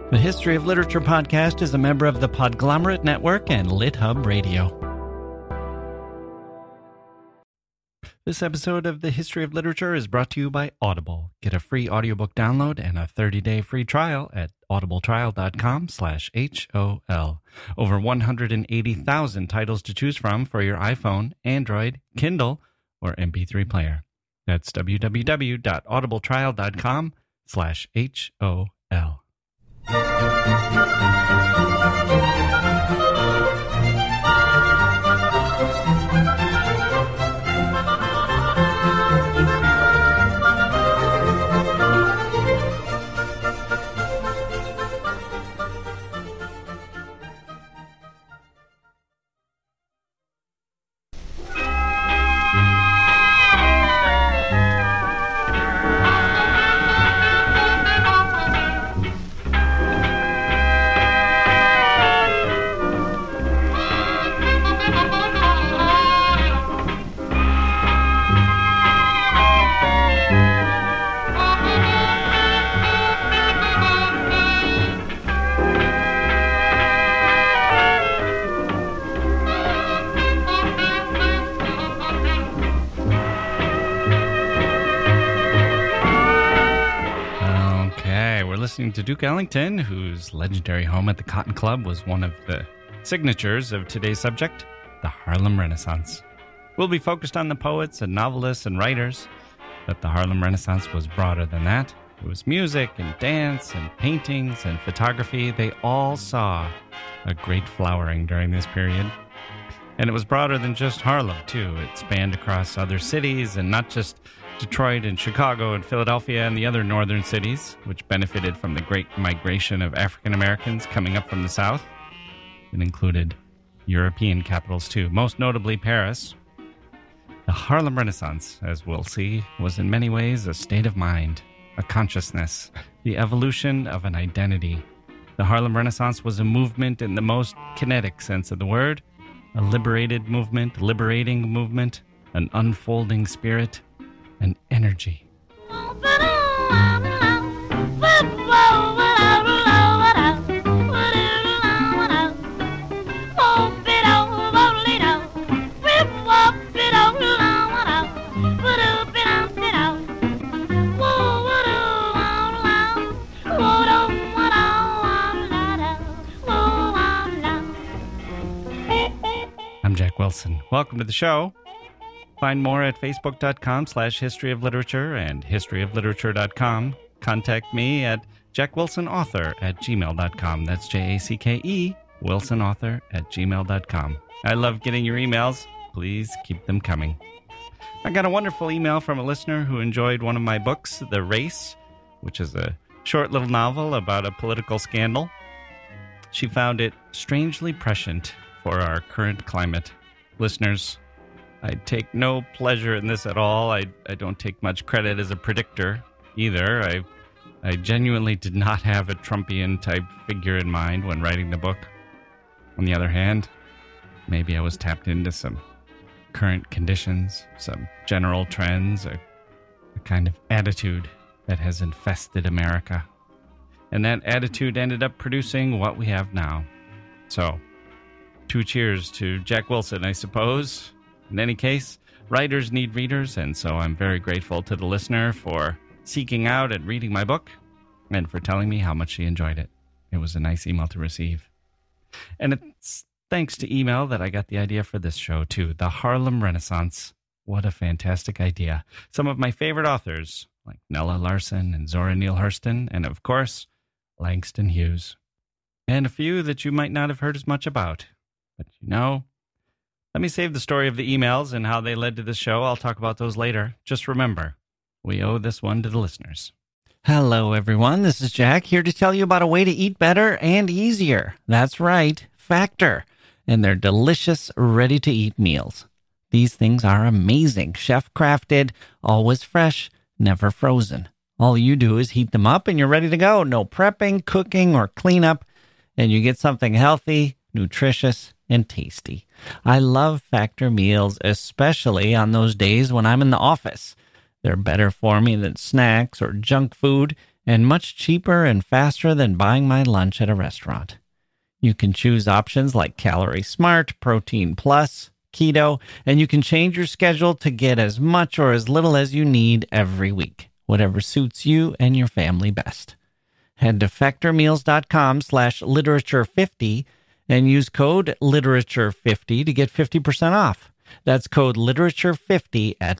The History of Literature podcast is a member of the Podglomerate Network and LitHub Radio. This episode of The History of Literature is brought to you by Audible. Get a free audiobook download and a 30-day free trial at audibletrial.com/HOL. Over 180,000 titles to choose from for your iPhone, Android, Kindle, or MP3 player. That's www.audibletrial.com/HOL. To Duke Ellington, whose legendary home at the Cotton Club was one of the signatures of today's subject, the Harlem Renaissance. We'll be focused on the poets and novelists and writers, but the Harlem Renaissance was broader than that. It was music and dance and paintings and photography. They all saw a great flowering during this period. And it was broader than just Harlem, too. It spanned across other cities and not just Detroit and Chicago and Philadelphia and the other northern cities, which benefited from the great migration of African Americans coming up from the South. It included European capitals, too, most notably Paris. The Harlem Renaissance, as we'll see, was in many ways a state of mind, a consciousness, the evolution of an identity. The Harlem Renaissance was a movement in the most kinetic sense of the word, a liberating movement, an unfolding spirit, an energy. I'm Jack Wilson. Welcome to the show. Find more at facebook.com/historyofliterature and historyofliterature.com. Contact me at jackwilsonauthor@gmail.com. That's JACKE, wilsonauthor@gmail.com. I love getting your emails. Please keep them coming. I got a wonderful email from a listener who enjoyed one of my books, The Race, which is a short little novel about a political scandal. She found it strangely prescient for our current climate. Listeners, I take no pleasure in this at all. I don't take much credit as a predictor either. I genuinely did not have a Trumpian-type figure in mind when writing the book. On the other hand, maybe I was tapped into some current conditions, some general trends, a kind of attitude that has infested America. And that attitude ended up producing what we have now. So, 2 cheers to Jack Wilson, I suppose. In any case, writers need readers, and so I'm very grateful to the listener for seeking out and reading my book, and for telling me how much she enjoyed it. It was a nice email to receive. And it's thanks to email that I got the idea for this show, too. The Harlem Renaissance. What a fantastic idea. Some of my favorite authors, like Nella Larsen and Zora Neale Hurston, and of course, Langston Hughes. And a few that you might not have heard as much about. But you know, let me save the story of the emails and how they led to this show. I'll talk about those later. Just remember, we owe this one to the listeners. Hello, everyone. This is Jack, here to tell you about a way to eat better and easier. That's right, Factor, and their delicious, ready-to-eat meals. These things are amazing, chef-crafted, always fresh, never frozen. All you do is heat them up and you're ready to go. No prepping, cooking, or cleanup, and you get something healthy, nutritious, and tasty. I love Factor meals, especially on those days when I'm in the office. They're better for me than snacks or junk food, and much cheaper and faster than buying my lunch at a restaurant. You can choose options like Calorie Smart, Protein Plus, Keto, and you can change your schedule to get as much or as little as you need every week, whatever suits you and your family best. Head to factormeals.com/literature50 and use code literature50 to get 50% off. That's code literature50 at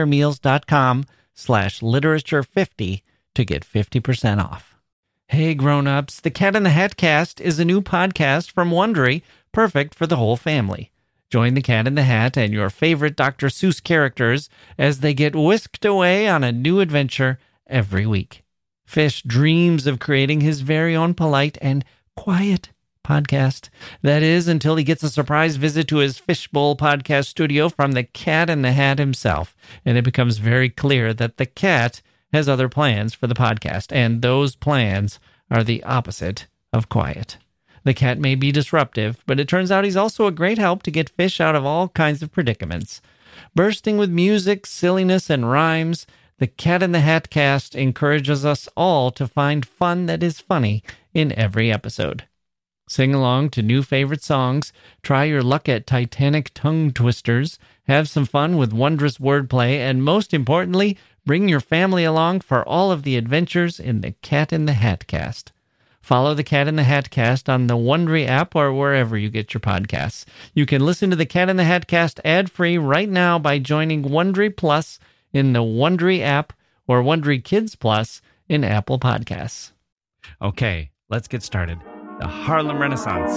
factormeals.com/literature50 to get 50% off. Hey grown-ups, the Cat in the Hat Cast is a new podcast from Wondery, perfect for the whole family. Join the Cat in the Hat and your favorite Dr. Seuss characters as they get whisked away on a new adventure every week. Fish dreams of creating his very own polite and quiet podcast. That is, until he gets a surprise visit to his Fishbowl podcast studio from the Cat in the Hat himself. And it becomes very clear that the cat has other plans for the podcast, and those plans are the opposite of quiet. The cat may be disruptive, but it turns out he's also a great help to get Fish out of all kinds of predicaments. Bursting with music, silliness, and rhymes, the Cat in the Hat Cast encourages us all to find fun that is funny in every episode. Sing along to new favorite songs, try your luck at Titanic tongue twisters, have some fun with wondrous wordplay, and most importantly, bring your family along for all of the adventures in the Cat in the Hat Cast. Follow the Cat in the Hat Cast on the Wondery app or wherever you get your podcasts. You can listen to the Cat in the Hat Cast ad-free right now by joining Wondery Plus in the Wondery app or Wondery Kids Plus in Apple Podcasts. Okay, let's get started. The Harlem Renaissance.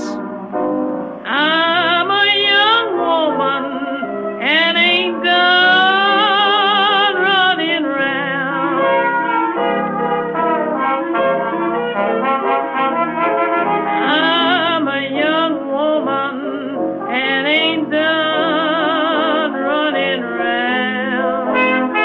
I'm a young woman and ain't done running round. I'm a young woman and ain't done running round.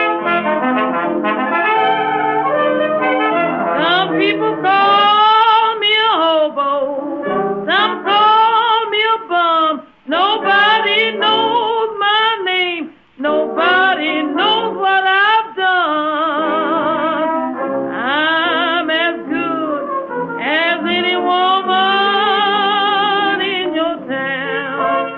Some people call me a hobo, some call me a bum. Nobody knows my name, nobody knows what I've done. I'm as good as any woman in your town.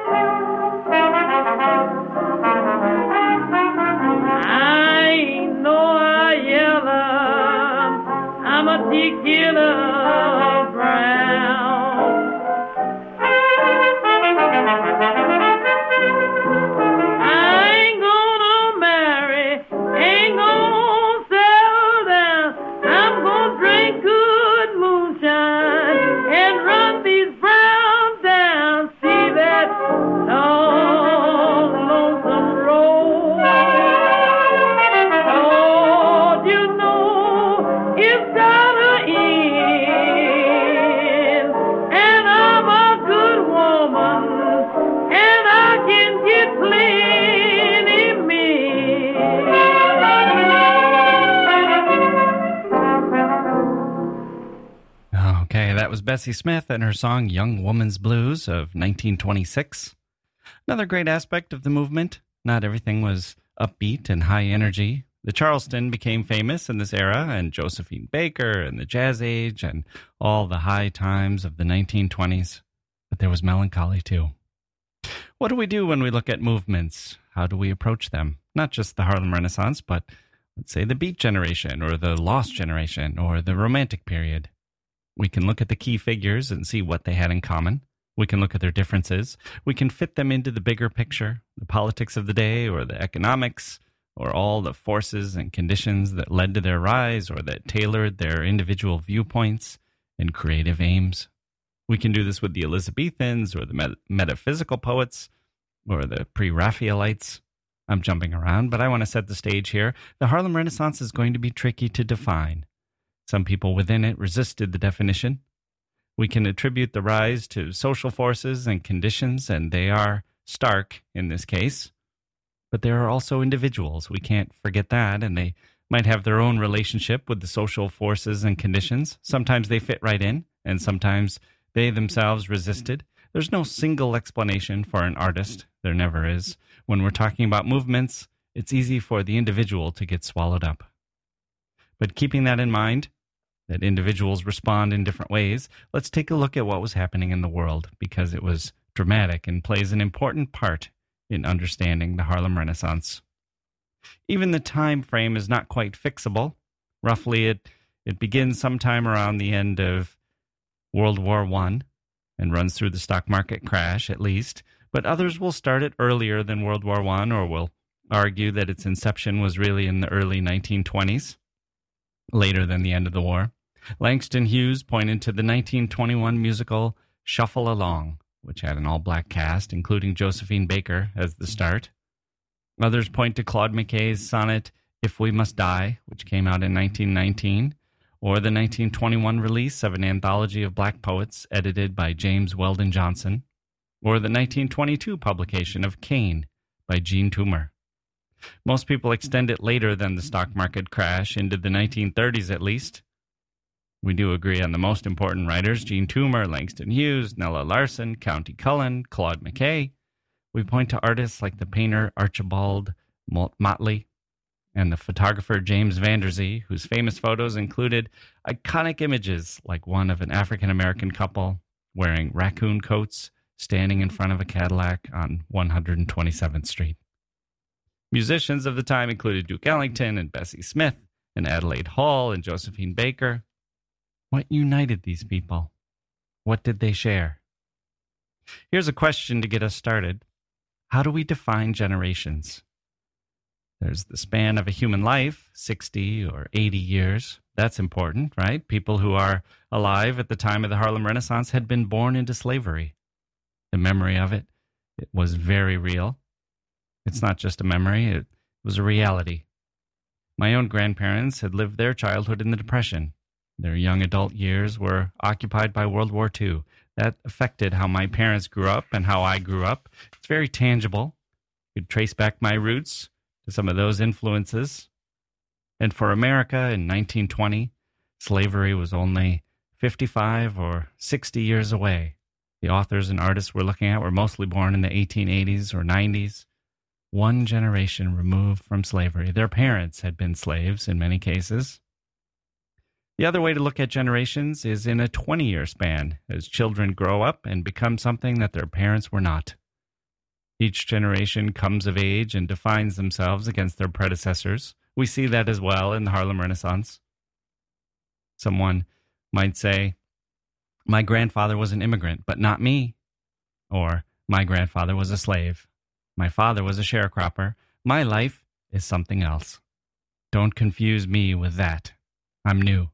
I ain't no Ayala, I'm a tequila brown. I ain't gonna marry, ain't gonna settle down. I'm gonna drink good moonshine and run these browns down. See that long, lonesome road. Lord, you know it's gotta end. And I'm a good woman, and I can get plenty men. Okay, that was Bessie Smith and her song Young Woman's Blues of 1926. Another great aspect of the movement, not everything was upbeat and high energy. The Charleston became famous in this era, and Josephine Baker and the Jazz Age and all the high times of the 1920s. But there was melancholy too. What do we do when we look at movements? How do we approach them? Not just the Harlem Renaissance, but let's say the Beat Generation or the Lost Generation or the Romantic period. We can look at the key figures and see what they had in common. We can look at their differences. We can fit them into the bigger picture, the politics of the day or the economics, or all the forces and conditions that led to their rise or that tailored their individual viewpoints and creative aims. We can do this with the Elizabethans or the metaphysical poets or the pre-Raphaelites. I'm jumping around, but I want to set the stage here. The Harlem Renaissance is going to be tricky to define. Some people within it resisted the definition. We can attribute the rise to social forces and conditions, and they are stark in this case. But there are also individuals. We can't forget that, and they might have their own relationship with the social forces and conditions. Sometimes they fit right in, and sometimes they themselves resisted. There's no single explanation for an artist. There never is. When we're talking about movements, it's easy for the individual to get swallowed up. But keeping that in mind, that individuals respond in different ways, let's take a look at what was happening in the world, because it was dramatic and plays an important part in understanding the Harlem Renaissance. Even the time frame is not quite fixable. Roughly, it begins sometime around the end of World War I and runs through the stock market crash, at least. But others will start it earlier than World War I, or will argue that its inception was really in the early 1920s, later than the end of the war. Langston Hughes pointed to the 1921 musical Shuffle Along, which had an all-black cast, including Josephine Baker as the start. Others point to Claude McKay's sonnet If We Must Die, which came out in 1919, or the 1921 release of an anthology of black poets edited by James Weldon Johnson, or the 1922 publication of Cain by Jean Toomer. Most people extend it later than the stock market crash, into the 1930s at least. We do agree on the most important writers: Jean Toomer, Langston Hughes, Nella Larson, Countee Cullen, Claude McKay. We point to artists like the painter Archibald Motley and the photographer James Vanderzee, whose famous photos included iconic images like one of an African-American couple wearing raccoon coats standing in front of a Cadillac on 127th Street. Musicians of the time included Duke Ellington and Bessie Smith and Adelaide Hall and Josephine Baker. What united these people? What did they share? Here's a question to get us started. How do we define generations? There's the span of a human life, 60 or 80 years. That's important, right? People who are alive at the time of the Harlem Renaissance had been born into slavery. The memory of it was very real. It's not just a memory, it was a reality. My own grandparents had lived their childhood in the Depression. Their young adult years were occupied by World War II. That affected how my parents grew up and how I grew up. It's very tangible. You could trace back my roots to some of those influences. And for America in 1920, slavery was only 55 or 60 years away. The authors and artists we're looking at were mostly born in the 1880s or 90s. One generation removed from slavery. Their parents had been slaves in many cases. The other way to look at generations is in a 20-year span, as children grow up and become something that their parents were not. Each generation comes of age and defines themselves against their predecessors. We see that as well in the Harlem Renaissance. Someone might say, my grandfather was an immigrant, but not me. Or, my grandfather was a slave. My father was a sharecropper. My life is something else. Don't confuse me with that. I'm new.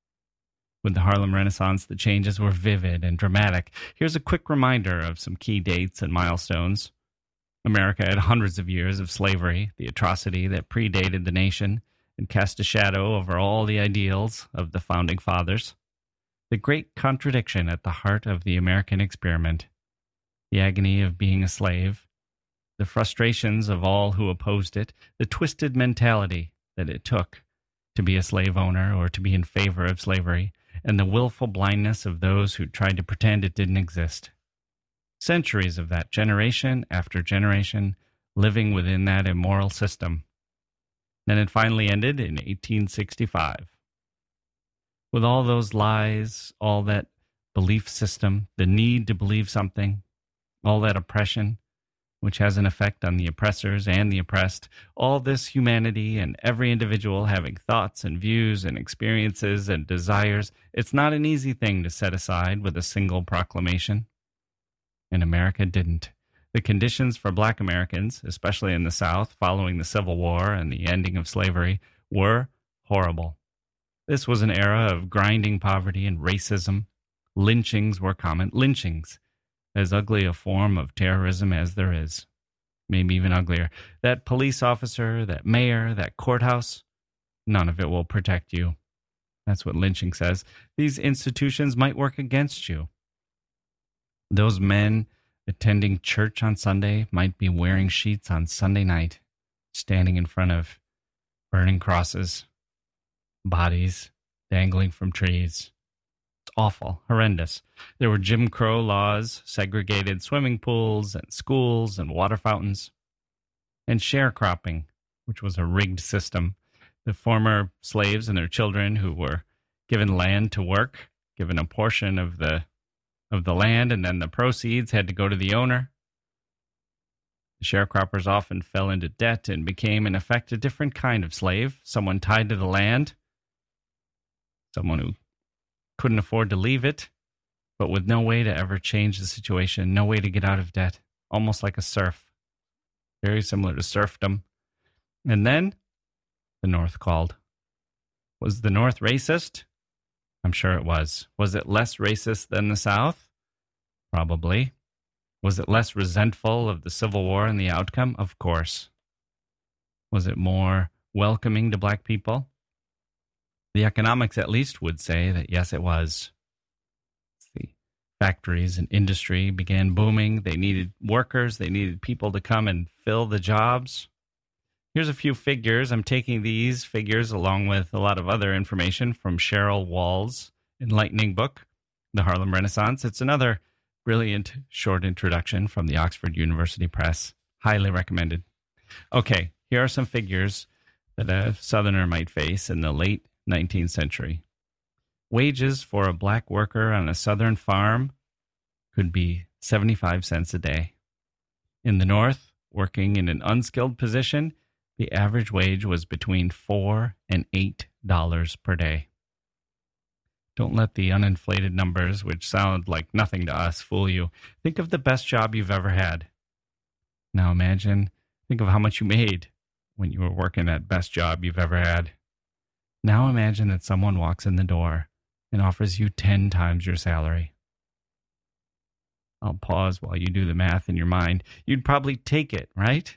With the Harlem Renaissance, the changes were vivid and dramatic. Here's a quick reminder of some key dates and milestones. America had hundreds of years of slavery, the atrocity that predated the nation and cast a shadow over all the ideals of the Founding Fathers. The great contradiction at the heart of the American experiment, the agony of being a slave, the frustrations of all who opposed it, the twisted mentality that it took to be a slave owner or to be in favor of slavery, and the willful blindness of those who tried to pretend it didn't exist. Centuries of that, generation after generation, living within that immoral system. Then it finally ended in 1865. With all those lies, all that belief system, the need to believe something, all that oppression, which has an effect on the oppressors and the oppressed, all this humanity and every individual having thoughts and views and experiences and desires, it's not an easy thing to set aside with a single proclamation. And America didn't. The conditions for Black Americans, especially in the South, following the Civil War and the ending of slavery, were horrible. This was an era of grinding poverty and racism. Lynchings were common. Lynchings, as ugly a form of terrorism as there is. Maybe even uglier. That police officer, that mayor, that courthouse, none of it will protect you. That's what lynching says. These institutions might work against you. Those men attending church on Sunday might be wearing sheets on Sunday night, standing in front of burning crosses, bodies dangling from trees. It's awful, horrendous. There were Jim Crow laws, segregated swimming pools and schools and water fountains, and sharecropping, which was a rigged system The former slaves and their children who were given land to work, given a portion of the land, and then the proceeds had to go to the owner. The sharecroppers often fell into debt and became, in effect, a different kind of slave, someone tied to the land, someone who couldn't afford to leave it, but with no way to ever change the situation, no way to get out of debt, almost like a serf, very similar to serfdom. And then the North called. Was the North racist? I'm sure it was. Was it less racist than the South? Probably. Was it less resentful of the Civil War and the outcome? Of course. Was it more welcoming to black people? The economics at least would say that yes, it was. The factories and industry began booming. They needed workers. They needed people to come and fill the jobs. Here's a few figures. I'm taking these figures along with a lot of other information from Cheryl Wall's enlightening book, The Harlem Renaissance. It's another brilliant short introduction from the Oxford University Press. Highly recommended. Okay, here are some figures that a Southerner might face in the late 19th century. Wages for a black worker on a Southern farm could be 75 cents a day. In the North, working in an unskilled position, the average wage was between $4 and $8 per day. Don't let the uninflated numbers, which sound like nothing to us, fool you. Think of the best job you've ever had. Now think of how much you made when you were working that best job you've ever had. Now imagine that someone walks in the door and offers you 10 times your salary. I'll pause while you do the math in your mind. You'd probably take it, right?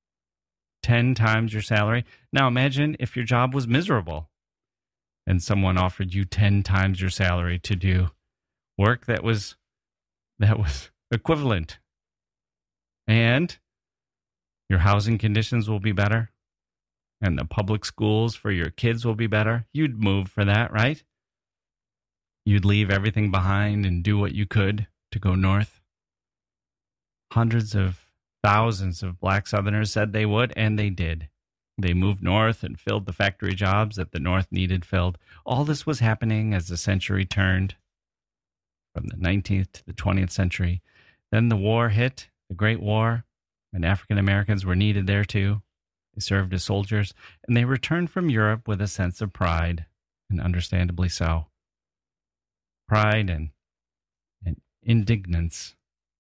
10 times your salary. Now imagine if your job was miserable and someone offered you 10 times your salary to do work that was equivalent. And your housing conditions will be better and the public schools for your kids will be better. You'd move for that, right? You'd leave everything behind and do what you could to go north. Hundreds of thousands of black Southerners said they would, and they did. They moved north and filled the factory jobs that the North needed filled. All this was happening as the century turned from the 19th to the 20th century. Then the war hit, the Great War, and African Americans were needed there too. They served as soldiers, and they returned from Europe with a sense of pride, and understandably so. Pride and indignance.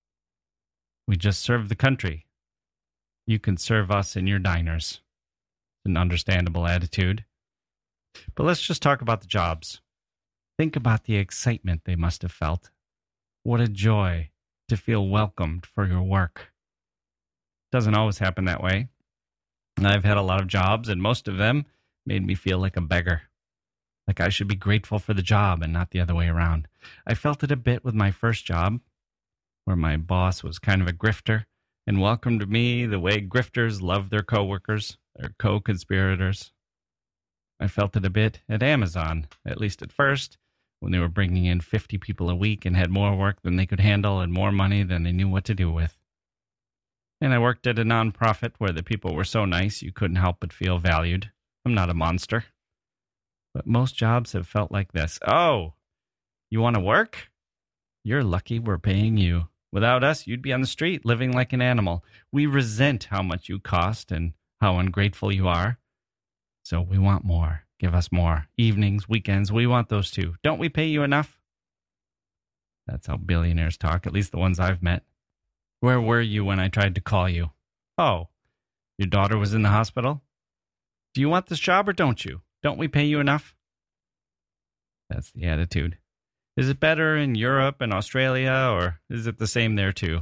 We just served the country. You can serve us in your diners. An understandable attitude. But let's just talk about the jobs. Think about the excitement they must have felt. What a joy to feel welcomed for your work. Doesn't always happen that way. I've had a lot of jobs, and most of them made me feel like a beggar. Like I should be grateful for the job and not the other way around. I felt it a bit with my first job, where my boss was kind of a grifter and welcomed me the way grifters love their coworkers, their co-conspirators. I felt it a bit at Amazon, at least at first, when they were bringing in 50 people a week and had more work than they could handle and more money than they knew what to do with. And I worked at a nonprofit where the people were so nice you couldn't help but feel valued. I'm not a monster. But most jobs have felt like this. Oh, you want to work? You're lucky we're paying you. Without us, you'd be on the street living like an animal. We resent how much you cost and how ungrateful you are. So we want more. Give us more. Evenings, weekends, we want those too. Don't we pay you enough? That's how billionaires talk, at least the ones I've met. Where were you when I tried to call you? Oh, your daughter was in the hospital? Do you want this job or don't you? Don't we pay you enough? That's the attitude. Is it better in Europe and Australia, or is it the same there too?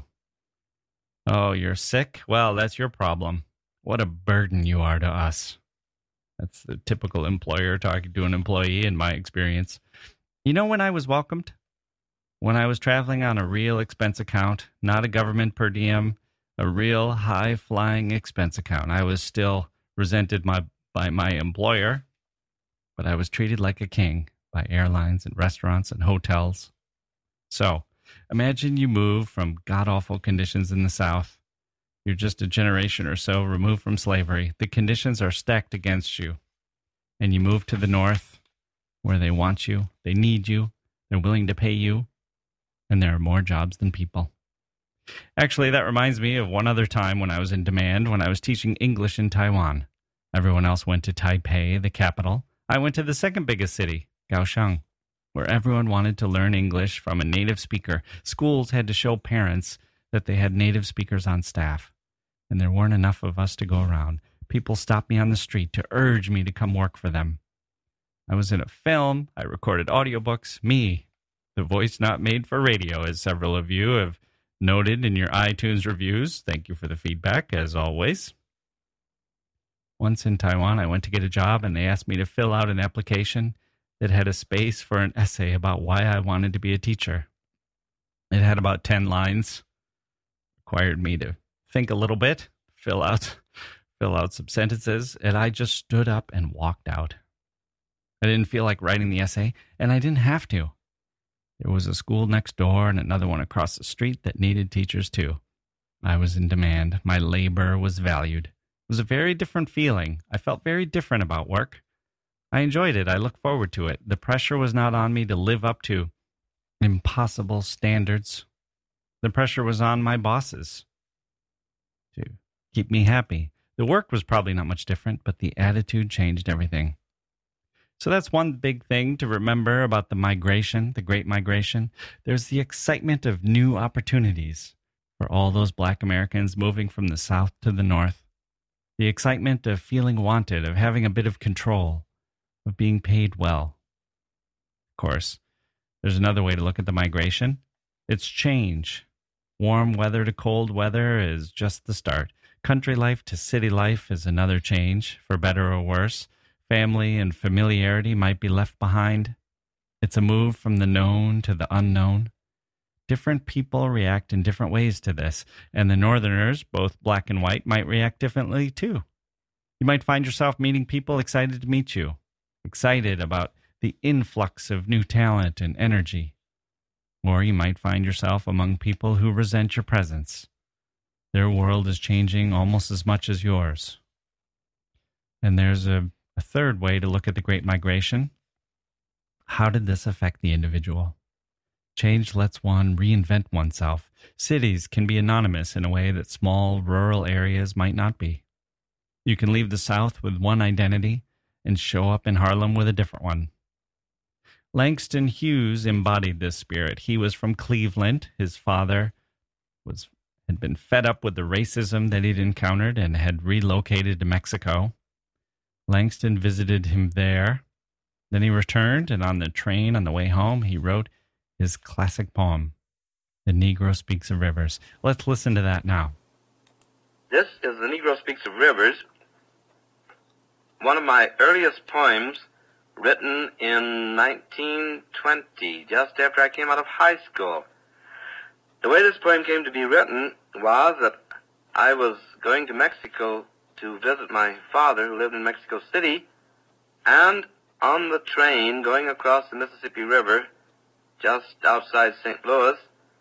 Oh, you're sick? Well, that's your problem. What a burden you are to us. That's the typical employer talking to an employee in my experience. You know when I was welcomed? When I was traveling on a real expense account, not a government per diem, a real high-flying expense account. I was still resented by my employer, but I was treated like a king by airlines and restaurants and hotels. So, imagine you move from god-awful conditions in the South. You're just a generation or so removed from slavery. The conditions are stacked against you. and you move to the north where they want you, they need you, they're willing to pay you, and there are more jobs than people. Actually, that reminds me of one other time when I was in demand, when I was teaching English in Taiwan. Everyone else went to Taipei, the capital. I went to the second biggest city, Kaohsiung, where everyone wanted to learn English from a native speaker. Schools had to show parents that they had native speakers on staff, and there weren't enough of us to go around. People stopped me on the street to urge me to come work for them. I was in a film. I recorded audiobooks. Me, the voice not made for radio, as several of you have noted in your iTunes reviews. Thank you for the feedback, as always. Once in Taiwan, I went to get a job, and they asked me to fill out an application that had a space for an essay about why I wanted to be a teacher. It had about 10 lines. Required me to think a little bit, fill out some sentences, and I just stood up and walked out. I didn't feel like writing the essay, and I didn't have to. There was a school next door and another one across the street that needed teachers too. I was in demand. My labor was valued. It was a very different feeling. I felt very different about work. I enjoyed it. I looked forward to it. The pressure was not on me to live up to impossible standards. The pressure was on my bosses to keep me happy. The work was probably not much different, but the attitude changed everything. So that's one big thing to remember about the migration, the Great Migration. There's the excitement of new opportunities for all those Black Americans moving from the South to the North. The excitement of feeling wanted, of having a bit of control, of being paid well. Of course, there's another way to look at the migration. It's change. Warm weather to cold weather is just the start. Country life to city life is another change, for better or worse. Family and familiarity might be left behind. It's a move from the known to the unknown. Different people react in different ways to this, and the Northerners, both black and white, might react differently too. You might find yourself meeting people excited to meet you, excited about the influx of new talent and energy. Or you might find yourself among people who resent your presence. Their world is changing almost as much as yours. And there's a third way to look at the Great Migration. How did this affect the individual? Change lets one reinvent oneself. Cities can be anonymous in a way that small rural areas might not be. You can leave the South with one identity and show up in Harlem with a different one. Langston Hughes embodied this spirit. He was from Cleveland. His father had been fed up with the racism that he'd encountered and had relocated to Mexico. Langston visited him there. Then he returned, and on the train on the way home, he wrote his classic poem, The Negro Speaks of Rivers. Let's listen to that now. This is The Negro Speaks of Rivers, one of my earliest poems, written in 1920, just after I came out of high school. The way this poem came to be written was that I was going to Mexico to visit my father, who lived in Mexico City, and on the train going across the Mississippi River, just outside St. Louis,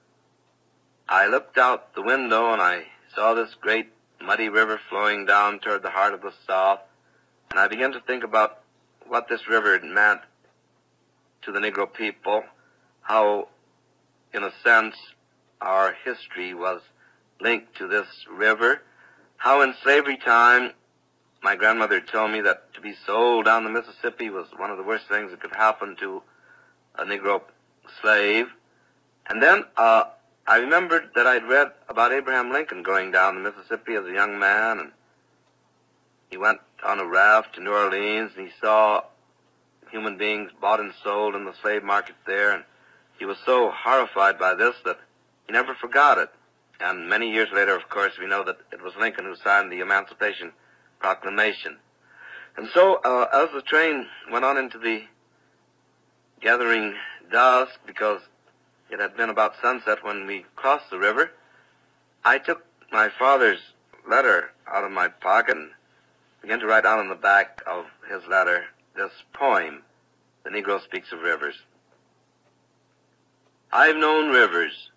I looked out the window and I saw this great muddy river flowing down toward the heart of the South, and I began to think about what this river meant to the Negro people, how, in a sense, our history was linked to this river, how in slavery time my grandmother told me that to be sold down the Mississippi was one of the worst things that could happen to a Negro slave. And then I remembered that I'd read about Abraham Lincoln going down the Mississippi as a young man, and he went on a raft to New Orleans, and he saw human beings bought and sold in the slave market there, and he was so horrified by this that he never forgot it. And many years later, of course, we know that it was Lincoln who signed the Emancipation Proclamation. And so, as the train went on into the gathering dusk, because it had been about sunset when we crossed the river, I took my father's letter out of my pocket and began to write down on the back of his letter this poem, The Negro Speaks of Rivers. I've known rivers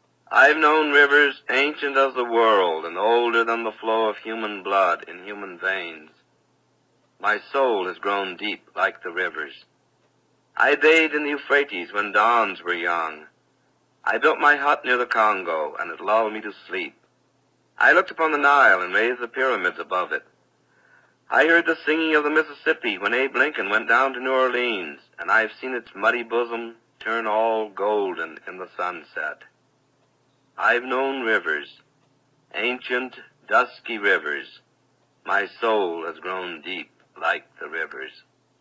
ancient as the world and older than the flow of human blood in human veins. My soul has grown deep like the rivers. I bathed in the Euphrates when dawns were young. I built my hut near the Congo, and it lulled me to sleep. I looked upon the Nile and raised the pyramids above it. I heard the singing of the Mississippi when Abe Lincoln went down to New Orleans, and I've seen its muddy bosom turn all golden in the sunset. I've known rivers, ancient, dusky rivers. My soul has grown deep like the rivers.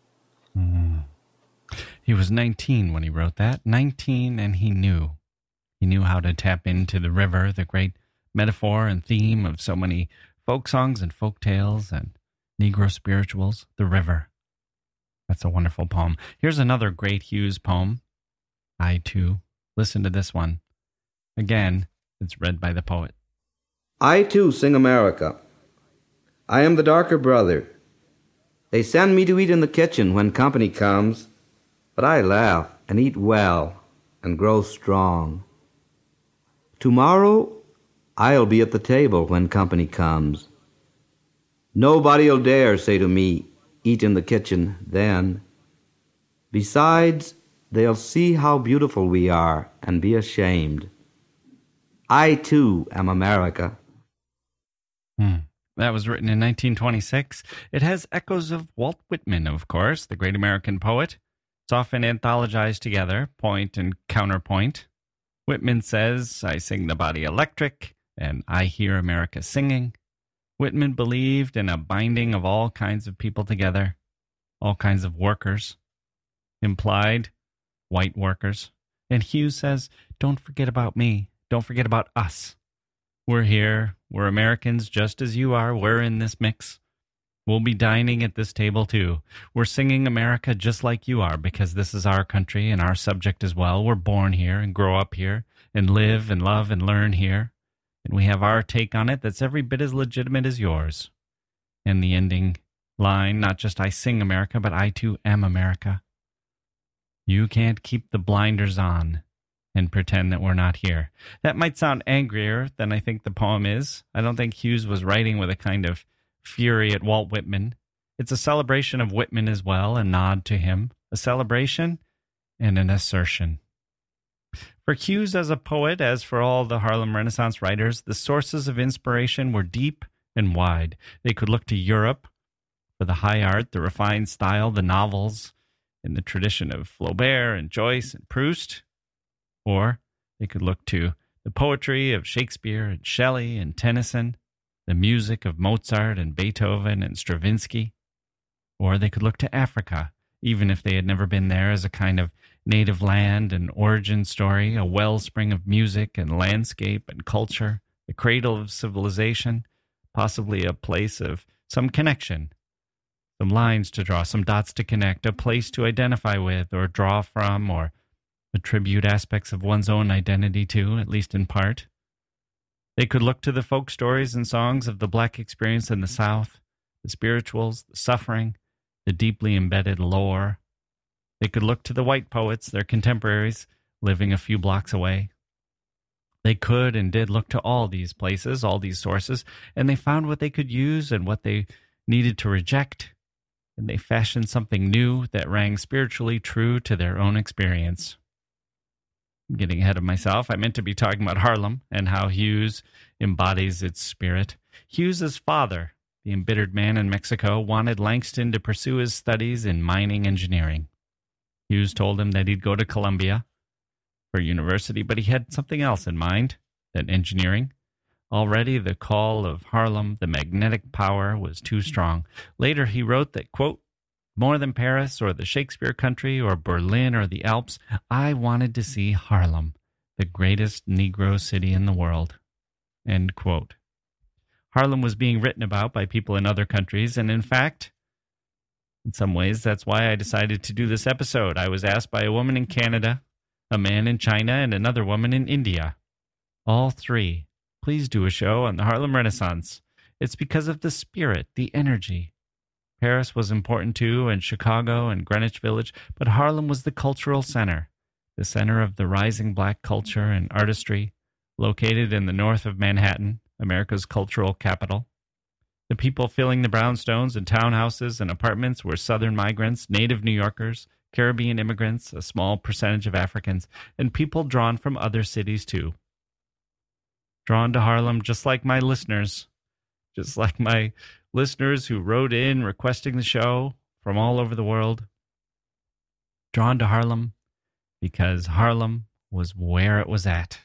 He was 19 when he wrote that. 19, and he knew. He knew how to tap into the river, the great metaphor and theme of so many folk songs and folk tales and Negro spirituals, the river. That's a wonderful poem. Here's another great Hughes poem. I, too. Listen to this one. Again, it's read by the poet. I, too, sing America. I am the darker brother. They send me to eat in the kitchen when company comes, but I laugh and eat well and grow strong. Tomorrow, I'll be at the table when company comes. Nobody'll dare say to me, eat in the kitchen then. Besides, they'll see how beautiful we are and be ashamed. I, too, am America. That was written in 1926. It has echoes of Walt Whitman, of course, the great American poet. It's often anthologized together, point and counterpoint. Whitman says, I sing the body electric, and I hear America singing. Whitman believed in a binding of all kinds of people together, all kinds of workers, implied white workers. And Hughes says, don't forget about me. Don't forget about us. We're here. We're Americans just as you are. We're in this mix. We'll be dining at this table too. We're singing America just like you are because this is our country and our subject as well. We're born here and grow up here and live and love and learn here. And we have our take on it that's every bit as legitimate as yours. And the ending line, not just I sing America, but I too am America. You can't keep the blinders on and pretend that we're not here. That might sound angrier than I think the poem is. I don't think Hughes was writing with a kind of fury at Walt Whitman. It's a celebration of Whitman as well, a nod to him, a celebration and an assertion. For Hughes as a poet, as for all the Harlem Renaissance writers, the sources of inspiration were deep and wide. They could look to Europe for the high art, the refined style, the novels in the tradition of Flaubert and Joyce and Proust, or they could look to the poetry of Shakespeare and Shelley and Tennyson, the music of Mozart and Beethoven and Stravinsky, or they could look to Africa, even if they had never been there, as a kind of native land and origin story, a wellspring of music and landscape and culture, the cradle of civilization, possibly a place of some connection, some lines to draw, some dots to connect, a place to identify with or draw from or attribute aspects of one's own identity to, at least in part. They could look to the folk stories and songs of the Black experience in the South, the spirituals, the suffering, the deeply embedded lore. They could look to the white poets, their contemporaries, living a few blocks away. They could and did look to all these places, all these sources, and they found what they could use and what they needed to reject, and they fashioned something new that rang spiritually true to their own experience. I'm getting ahead of myself. I meant to be talking about Harlem and how Hughes embodies its spirit. Hughes's father, the embittered man in Mexico, wanted Langston to pursue his studies in mining engineering. Hughes told him that he'd go to Columbia for university, but he had something else in mind than engineering. Already the call of Harlem, the magnetic power, was too strong. Later he wrote that, quote, more than Paris or the Shakespeare country or Berlin or the Alps, I wanted to see Harlem, the greatest Negro city in the world. End quote. Harlem was being written about by people in other countries, and in fact, in some ways, that's why I decided to do this episode. I was asked by a woman in Canada, a man in China, and another woman in India. All three, please do a show on the Harlem Renaissance. It's because of the spirit, the energy. Paris was important too, and Chicago and Greenwich Village, but Harlem was the cultural center, the center of the rising black culture and artistry, located in the north of Manhattan, America's cultural capital. The people filling the brownstones and townhouses and apartments were Southern migrants, native New Yorkers, Caribbean immigrants, a small percentage of Africans, and people drawn from other cities too. Drawn to Harlem just like my listeners who wrote in requesting the show from all over the world. Drawn to Harlem because Harlem was where it was at.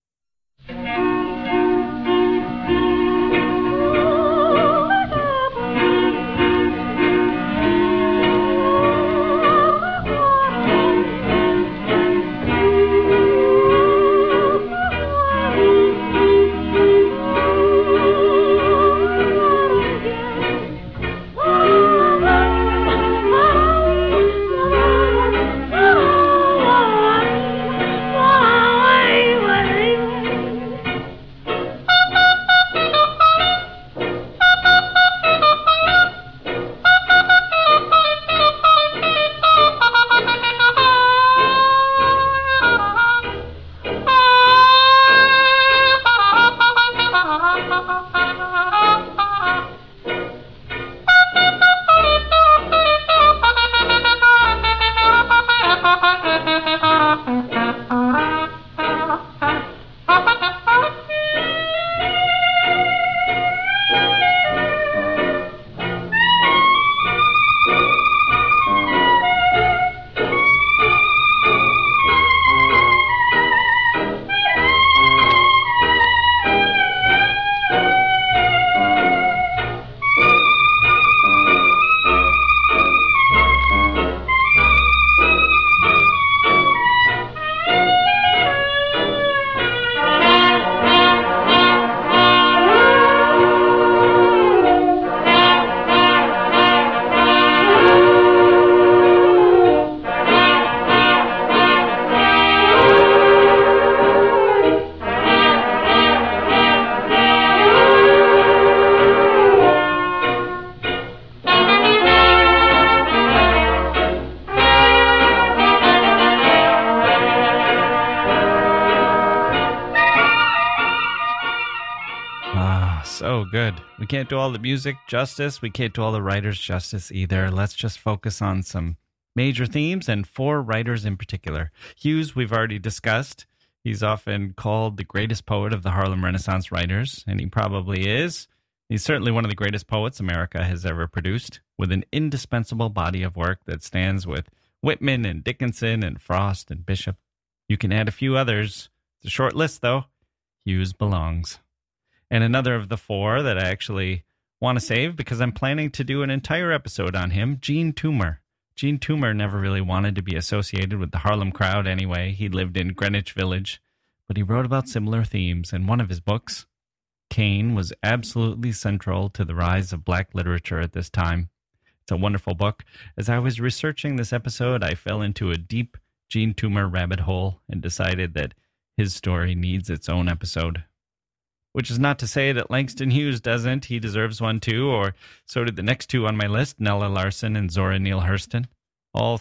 So good. We can't do all the music justice. We can't do all the writers justice either. Let's just focus on some major themes and 4 writers in particular. Hughes, we've already discussed. He's often called the greatest poet of the Harlem Renaissance writers, and he probably is. He's certainly one of the greatest poets America has ever produced, with an indispensable body of work that stands with Whitman and Dickinson and Frost and Bishop. You can add a few others. It's a short list, though. Hughes belongs. And another of the 4 that I actually want to save because I'm planning to do an entire episode on him, Gene Toomer. Gene Toomer never really wanted to be associated with the Harlem crowd anyway. He lived in Greenwich Village, but he wrote about similar themes. In one of his books, Cain was absolutely central to the rise of black literature at this time. It's a wonderful book. As I was researching this episode, I fell into a deep Gene Toomer rabbit hole and decided that his story needs its own episode. Which is not to say that Langston Hughes doesn't. He deserves one too, or so did the next 2 on my list, Nella Larson and Zora Neale Hurston. All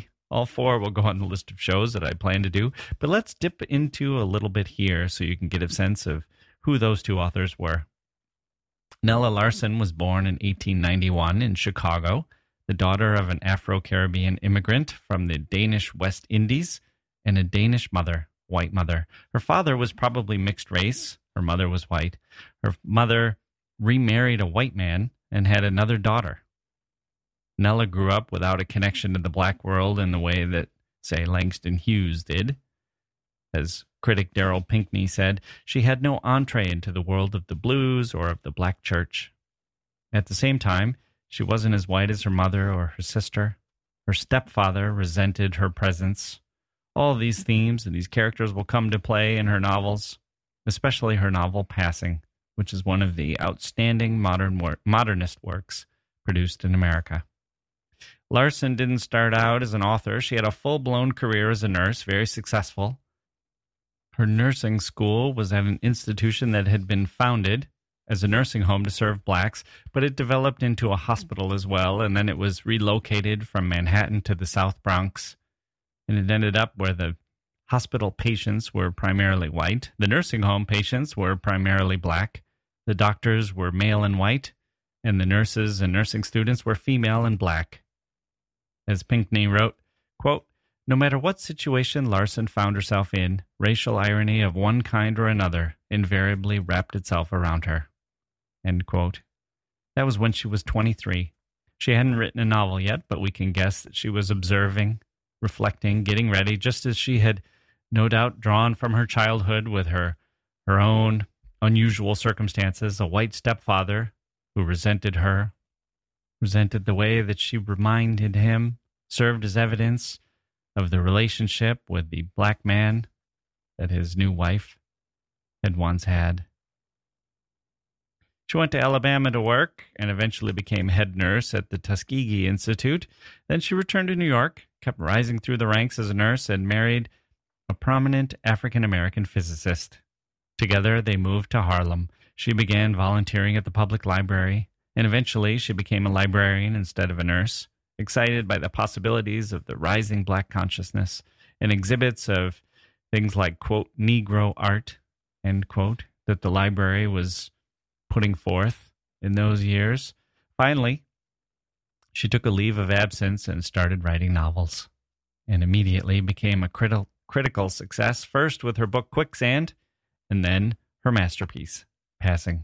4 will go on the list of shows that I plan to do. But let's dip into a little bit here so you can get a sense of who those 2 authors were. Nella Larson was born in 1891 in Chicago, the daughter of an Afro-Caribbean immigrant from the Danish West Indies and a Danish mother, white mother. Her father was probably mixed race. Her mother was white. Her mother remarried a white man and had another daughter. Nella grew up without a connection to the black world in the way that, say, Langston Hughes did. As critic Darrell Pinckney said, she had no entree into the world of the blues or of the black church. At the same time, she wasn't as white as her mother or her sister. Her stepfather resented her presence. All of these themes and these characters will come to play in her novels, especially her novel Passing, which is one of the outstanding modernist works produced in America. Larson didn't start out as an author. She had a full-blown career as a nurse, very successful. Her nursing school was at an institution that had been founded as a nursing home to serve blacks, but it developed into a hospital as well, and then it was relocated from Manhattan to the South Bronx, and it ended up where the hospital patients were primarily white, the nursing home patients were primarily black, the doctors were male and white, and the nurses and nursing students were female and black. As Pinckney wrote, quote, "No matter what situation Larson found herself in, racial irony of one kind or another invariably wrapped itself around her." End quote. That was when she was 23. She hadn't written a novel yet, but we can guess that she was observing, reflecting, getting ready, just as she had no doubt drawn from her childhood with her own unusual circumstances, a white stepfather who resented her, resented the way that she reminded him, served as evidence of the relationship with the black man that his new wife had once had. She went to Alabama to work and eventually became head nurse at the Tuskegee Institute. Then she returned to New York, kept rising through the ranks as a nurse, and married a prominent African-American physicist. Together, they moved to Harlem. She began volunteering at the public library, and eventually she became a librarian instead of a nurse, excited by the possibilities of the rising black consciousness and exhibits of things like, quote, Negro art, end quote, that the library was putting forth in those years. Finally, she took a leave of absence and started writing novels, and immediately became a critical success, first with her book Quicksand, and then her masterpiece, Passing.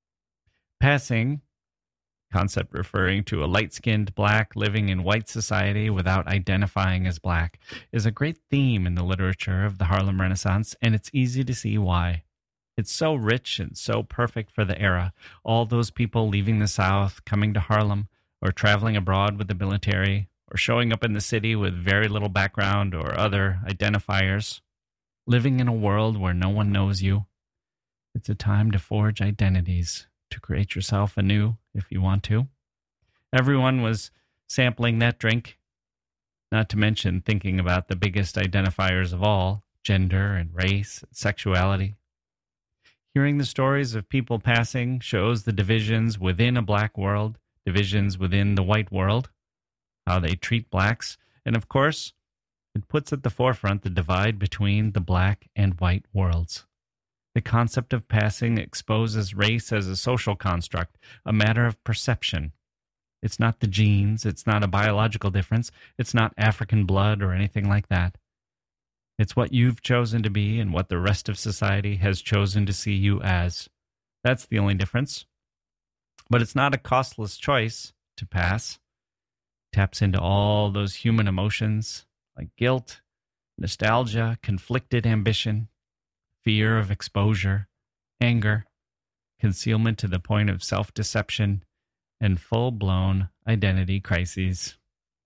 Passing, concept referring to a light-skinned black living in white society without identifying as black, is a great theme in the literature of the Harlem Renaissance, and it's easy to see why. It's so rich and so perfect for the era. All those people leaving the South, coming to Harlem, or traveling abroad with the military, or showing up in the city with very little background or other identifiers, living in a world where no one knows you. It's a time to forge identities, to create yourself anew if you want to. Everyone was sampling that drink, not to mention thinking about the biggest identifiers of all, gender and race and sexuality. Hearing the stories of people passing shows the divisions within a black world, divisions within the white world, how they treat blacks, and of course, it puts at the forefront the divide between the black and white worlds. The concept of passing exposes race as a social construct, a matter of perception. It's not the genes, it's not a biological difference, it's not African blood or anything like that. It's what you've chosen to be and what the rest of society has chosen to see you as. That's the only difference. But it's not a costless choice to pass. It taps into all those human emotions like guilt, nostalgia, conflicted ambition, fear of exposure, anger, concealment to the point of self-deception, and full-blown identity crises.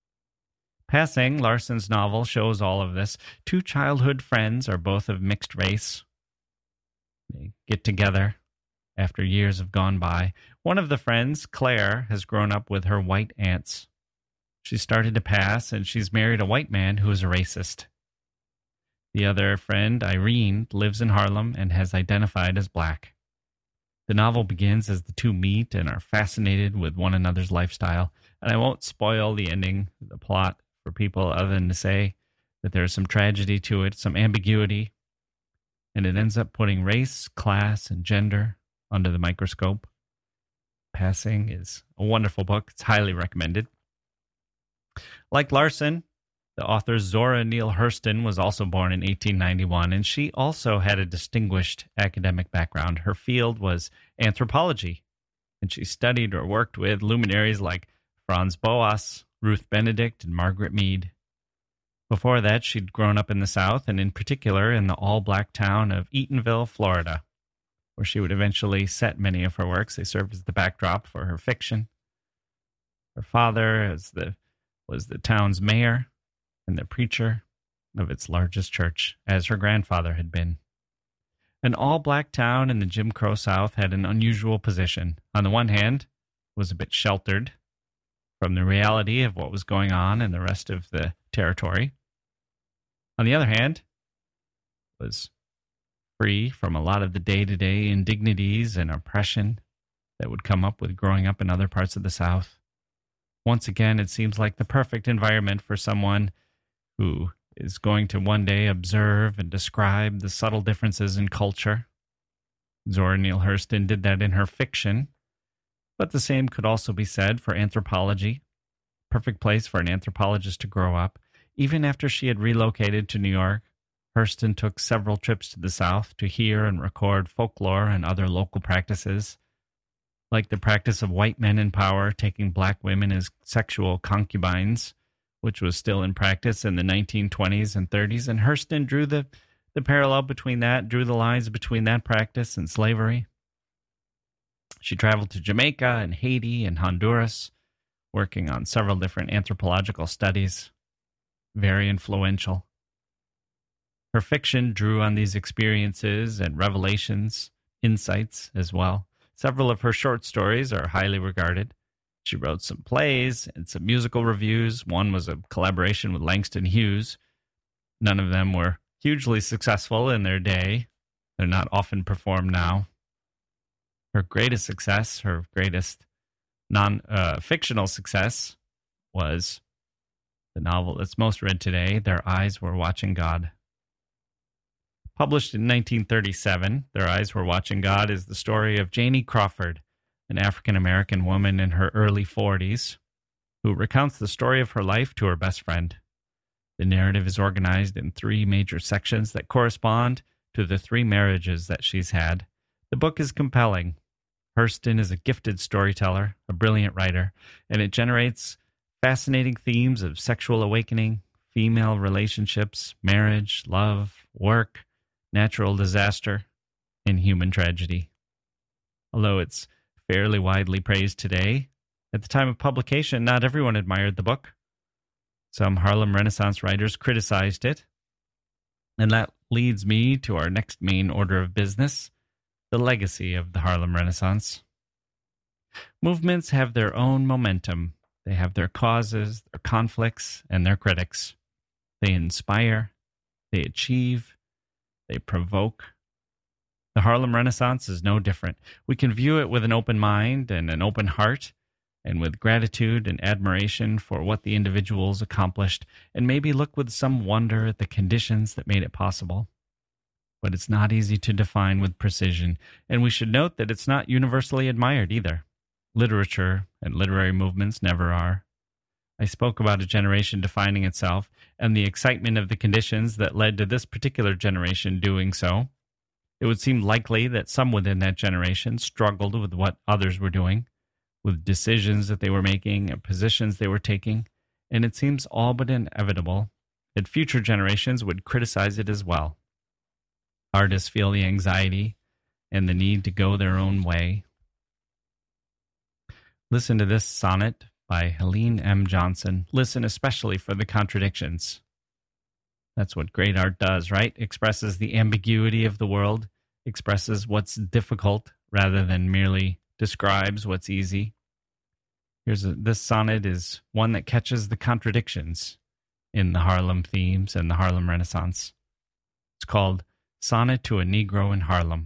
Passing, Larson's novel, shows all of this. Two childhood friends are both of mixed race. They get together after years have gone by. One of the friends, Claire, has grown up with her white aunts. She started to pass, and she's married a white man who is a racist. The other friend, Irene, lives in Harlem and has identified as black. The novel begins as the two meet and are fascinated with one another's lifestyle, and I won't spoil the ending, the plot, for people other than to say that there's some tragedy to it, some ambiguity, and it ends up putting race, class, and gender under the microscope. Passing is a wonderful book. It's highly recommended. Like Larson, the author Zora Neale Hurston was also born in 1891, and she also had a distinguished academic background. Her field was anthropology, and she studied or worked with luminaries like Franz Boas, Ruth Benedict, and Margaret Mead. Before that, she'd grown up in the South, and in particular in the all-black town of Eatonville, Florida, where she would eventually set many of her works. They served as the backdrop for her fiction. Her father was the town's mayor and the preacher of its largest church, as her grandfather had been. An all-black town in the Jim Crow South had an unusual position. On the one hand, it was a bit sheltered from the reality of what was going on in the rest of the territory. On the other hand, it was free from a lot of the day-to-day indignities and oppression that would come up with growing up in other parts of the South. Once again, it seems like the perfect environment for someone who is going to one day observe and describe the subtle differences in culture. Zora Neale Hurston did that in her fiction, But the same could also be said for anthropology. Perfect place for an anthropologist to grow up. Even after she had relocated to New York, Hurston took several trips to the South to hear and record folklore and other local practices, like the practice of white men in power taking black women as sexual concubines, which was still in practice in the 1920s and 30s. And Hurston drew the parallel between that, drew the lines between that practice and slavery. She traveled to Jamaica and Haiti and Honduras, working on several different anthropological studies. Very influential. Her fiction drew on these experiences and revelations, insights as well. Several of her short stories are highly regarded. She wrote some plays and some musical reviews. One was a collaboration with Langston Hughes. None of them were hugely successful in their day. They're not often performed now. Her greatest success, her greatest non-fictional success, was the novel that's most read today, Their Eyes Were Watching God. Published in 1937, Their Eyes Were Watching God is the story of Janie Crawford, an African-American woman in her early 40s, who recounts the story of her life to her best friend. The narrative is organized in 3 major sections that correspond to the 3 marriages that she's had. The book is compelling. Hurston is a gifted storyteller, a brilliant writer, and it generates fascinating themes of sexual awakening, female relationships, marriage, love, work, natural disaster, and human tragedy. Although it's fairly widely praised today, at the time of publication, not everyone admired the book. Some Harlem Renaissance writers criticized it. And that leads me to our next main order of business, the legacy of the Harlem Renaissance. Movements have their own momentum. They have their causes, their conflicts, and their critics. They inspire, they achieve, they provoke. The Harlem Renaissance is no different. We can view it with an open mind and an open heart, and with gratitude and admiration for what the individuals accomplished, and maybe look with some wonder at the conditions that made it possible. But it's not easy to define with precision, and we should note that it's not universally admired either. Literature and literary movements never are. I spoke about a generation defining itself, and the excitement of the conditions that led to this particular generation doing so. It would seem likely that some within that generation struggled with what others were doing, with decisions that they were making and positions they were taking, and it seems all but inevitable that future generations would criticize it as well. Artists feel the anxiety and the need to go their own way. Listen to this sonnet by Helene M. Johnson. Listen especially for the contradictions. That's what great art does, right? Expresses the ambiguity of the world, expresses what's difficult rather than merely describes what's easy. This sonnet is one that catches the contradictions in the Harlem themes and the Harlem Renaissance. It's called Sonnet to a Negro in Harlem.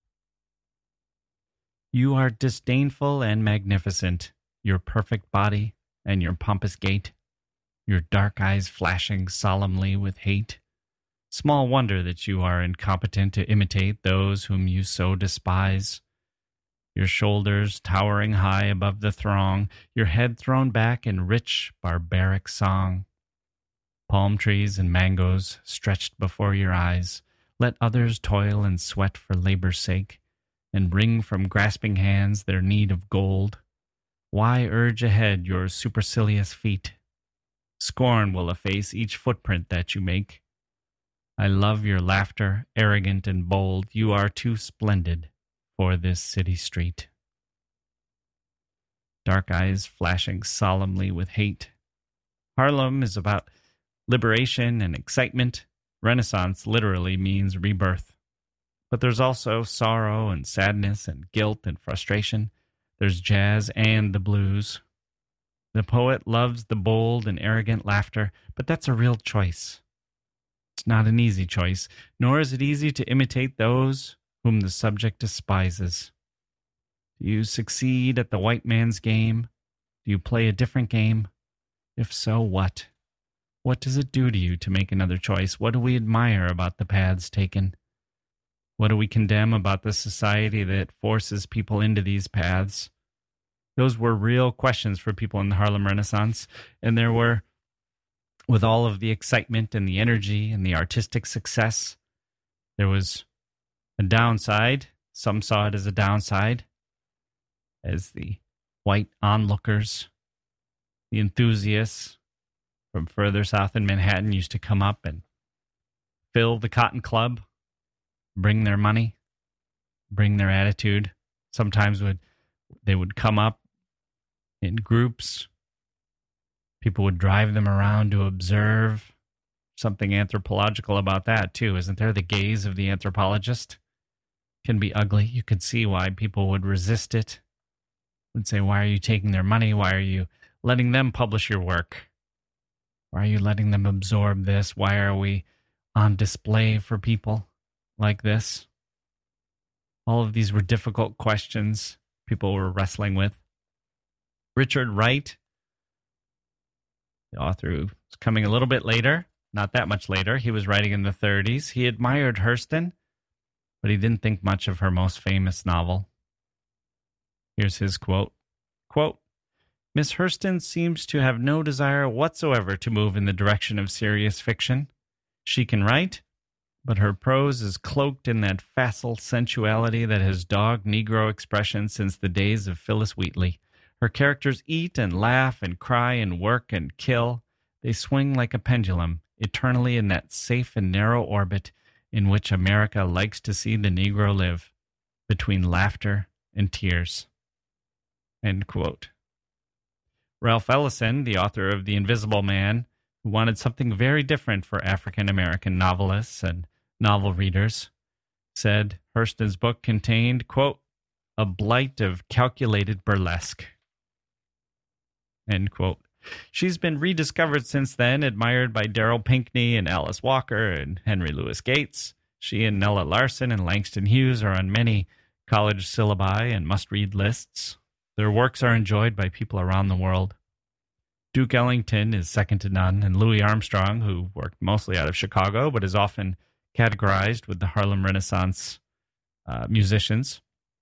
You are disdainful and magnificent, your perfect body and your pompous gait, your dark eyes flashing solemnly with hate. Small wonder that you are incompetent to imitate those whom you so despise. Your shoulders towering high above the throng, your head thrown back in rich, barbaric song. Palm trees and mangoes stretched before your eyes, let others toil and sweat for labor's sake, and wring from grasping hands their need of gold. Why urge ahead your supercilious feet? Scorn will efface each footprint that you make. I love your laughter, arrogant and bold. You are too splendid for this city street. Dark eyes flashing solemnly with hate. Harlem is about liberation and excitement. Renaissance literally means rebirth. But there's also sorrow and sadness and guilt and frustration. There's jazz and the blues. The poet loves the bold and arrogant laughter, but that's a real choice. It's not an easy choice, nor is it easy to imitate those whom the subject despises. Do you succeed at the white man's game? Do you play a different game? If so, what? What does it do to you to make another choice? What do we admire about the paths taken? What do we condemn about the society that forces people into these paths? Those were real questions for people in the Harlem Renaissance. And there were, with all of the excitement and the energy and the artistic success, there was a downside. Some saw it as a downside, as the white onlookers, the enthusiasts from further south in Manhattan used to come up and fill the Cotton Club, bring their money, bring their attitude. Sometimes they would come up in groups. People would drive them around to observe. Something anthropological about that, too, isn't there? The gaze of the anthropologist can be ugly. You could see why people would resist it. Would say, why are you taking their money? Why are you letting them publish your work? Why are you letting them absorb this? Why are we on display for people like this? All of these were difficult questions people were wrestling with. Richard Wright, the author who's coming a little bit later, not that much later, he was writing in the 30s. He admired Hurston, but he didn't think much of her most famous novel. Here's his quote. Quote, Miss Hurston seems to have no desire whatsoever to move in the direction of serious fiction. She can write, but her prose is cloaked in that facile sensuality that has dogged Negro expression since the days of Phyllis Wheatley. Her characters eat and laugh and cry and work and kill. They swing like a pendulum, eternally in that safe and narrow orbit in which America likes to see the Negro live, between laughter and tears. End quote. Ralph Ellison, the author of The Invisible Man, who wanted something very different for African-American novelists and novel readers, said Hurston's book contained, quote, a blight of calculated burlesque. End quote. She's been rediscovered since then, admired by Darryl Pinckney and Alice Walker and Henry Louis Gates. She and Nella Larson and Langston Hughes are on many college syllabi and must-read lists. Their works are enjoyed by people around the world. Duke Ellington is second to none, and Louis Armstrong, who worked mostly out of Chicago but is often categorized with the Harlem Renaissance musicians.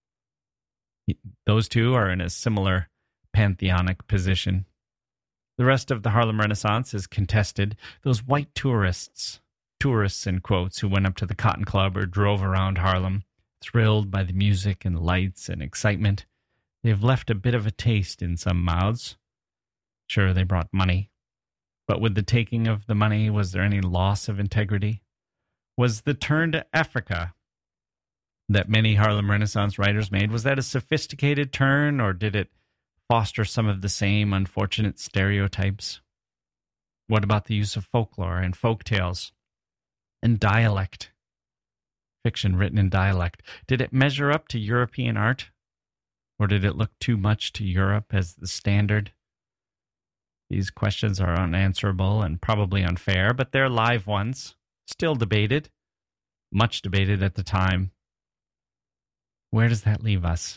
Those two are in a similar pantheonic position. The rest of the Harlem Renaissance is contested. Those white tourists in quotes, who went up to the Cotton Club or drove around Harlem, thrilled by the music and lights and excitement, they've left a bit of a taste in some mouths. Sure, they brought money. But with the taking of the money, was there any loss of integrity? Was the turn to Africa that many Harlem Renaissance writers made, was that a sophisticated turn, or did it foster some of the same unfortunate stereotypes? What about the use of folklore and folk tales and dialect? Fiction written in dialect. Did it measure up to European art? Or did it look too much to Europe as the standard? These questions are unanswerable and probably unfair, but they're live ones, still debated, much debated at the time. Where does that leave us?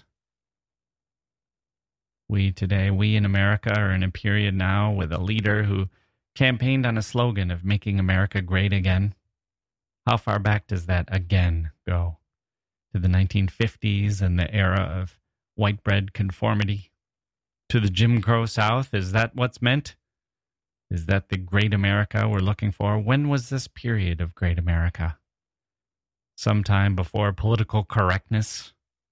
We in America are in a period now with a leader who campaigned on a slogan of making America great again. How far back does that again go? To the 1950s and the era of white bread conformity? To the Jim Crow South? Is that what's meant? Is that the great America we're looking for? When was this period of great America? Sometime before political correctness?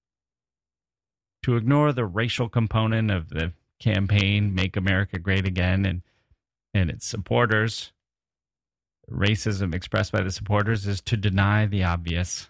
To ignore the racial component of the campaign, Make America Great Again, and its supporters, racism expressed by the supporters, is to deny the obvious.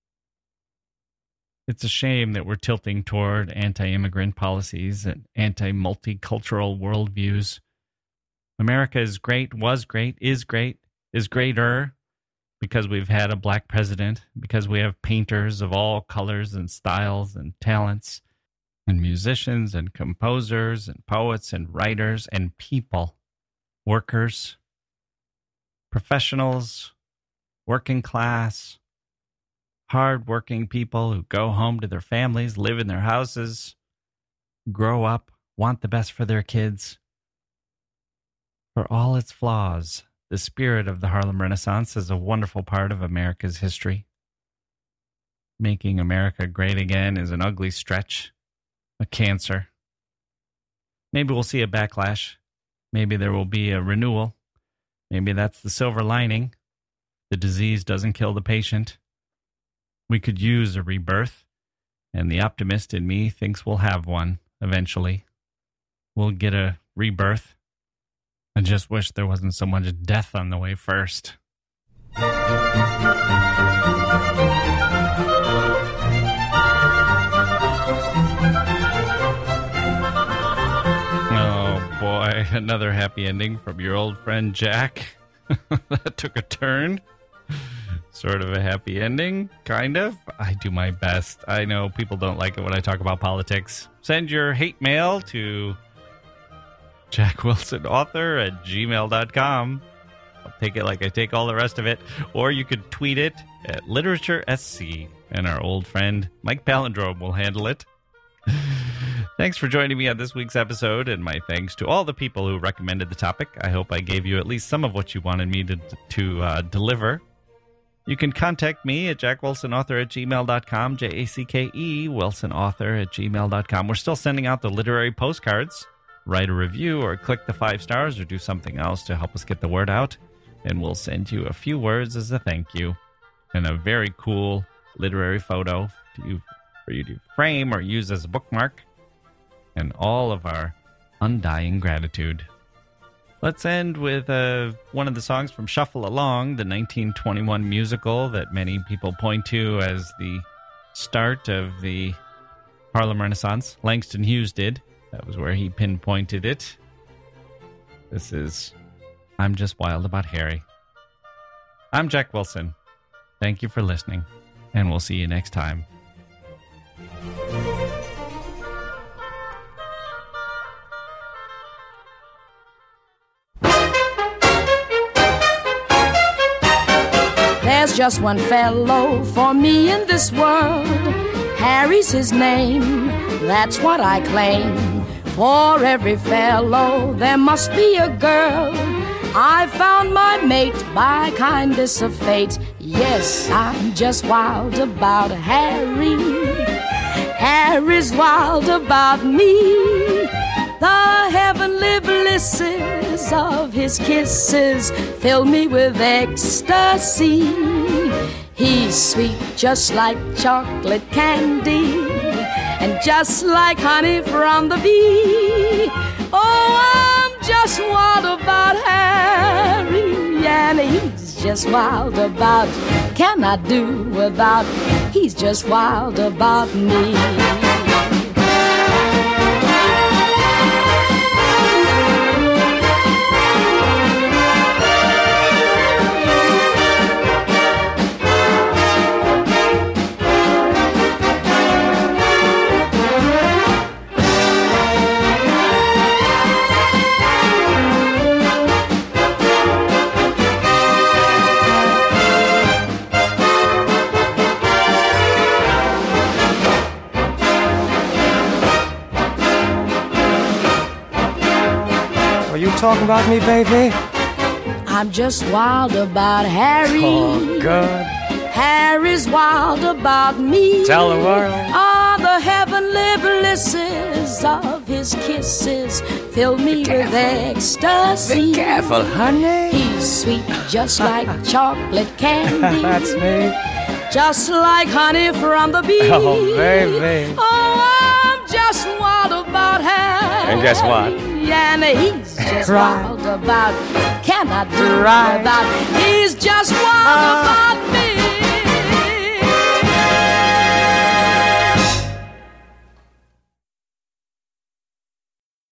It's a shame that we're tilting toward anti-immigrant policies and anti-multicultural worldviews. America is great, was great, is greater because we've had a black president, because we have painters of all colors and styles and talents, and musicians and composers and poets and writers and people, workers, professionals, working class, hard-working people who go home to their families, live in their houses, grow up, want the best for their kids. For all its flaws, the spirit of the Harlem Renaissance is a wonderful part of America's history. Making America great again is an ugly stretch, a cancer. Maybe we'll see a backlash. Maybe there will be a renewal. Maybe that's the silver lining. The disease doesn't kill the patient. We could use a rebirth, and the optimist in me thinks we'll have one eventually. We'll get a rebirth. I just wish there wasn't so much death on the way first. Oh boy, another happy ending from your old friend Jack. That took a turn. Sort of a happy ending, kind of. I do my best. I know people don't like it when I talk about politics. Send your hate mail to jackwilsonauthor@gmail.com. I'll take it like I take all the rest of it. Or you could tweet it at LiteratureSC, and our old friend Mike Palindrome will handle it. Thanks for joining me on this week's episode, and my thanks to all the people who recommended the topic. I hope I gave you at least some of what you wanted me to deliver. You can contact me at jackwilsonauthor@gmail.com, JACKE, wilsonauthor@gmail.com. We're still sending out the literary postcards. Write a review or click the 5 stars or do something else to help us get the word out, and we'll send you a few words as a thank you and a very cool literary photo for you to frame or use as a bookmark, and all of our undying gratitude. Let's end with one of the songs from Shuffle Along, the 1921 musical that many people point to as the start of the Harlem Renaissance. Langston Hughes did. That was where he pinpointed it. This is I'm Just Wild About Harry. I'm Jack Wilson. Thank you for listening, and we'll see you next time. There's just one fellow for me in this world. Harry's his name, that's what I claim. For every fellow there must be a girl. I found my mate by kindness of fate. Yes, I'm just wild about Harry. Harry's wild about me. The heavenly blisses of his kisses fill me with ecstasy. He's sweet just like chocolate candy, and just like honey from the bee. Oh, I'm just wild about Harry, and he's just wild about, cannot do without, he's just wild about me. Talking about me, baby? I'm just wild about Harry. Oh, good. Harry's wild about me. Tell the world. Ah, the heavenly blisses of his kisses fill me with ecstasy. Be careful, honey. He's sweet just like chocolate candy. That's me. Just like honey from the bee. Oh, baby. Oh, I'm just wild about Harry. And guess what? And he's just right. wild about, cannot do right. without, he's just wild about